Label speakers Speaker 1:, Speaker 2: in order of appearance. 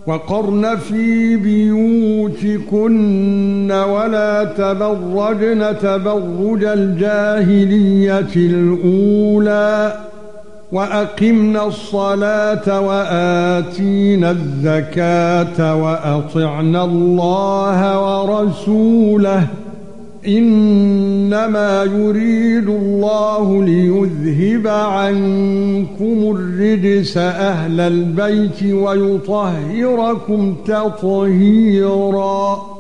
Speaker 1: وقرن في بيوتكن ولا تبرجن تبرج الجاهلية الأولى وأقمنا الصلاة وآتينا الزكاة وأطعنا الله ورسوله إنما يريد الله ليذهب عنكم الرجس أهل البيت ويطهركم تطهيرا.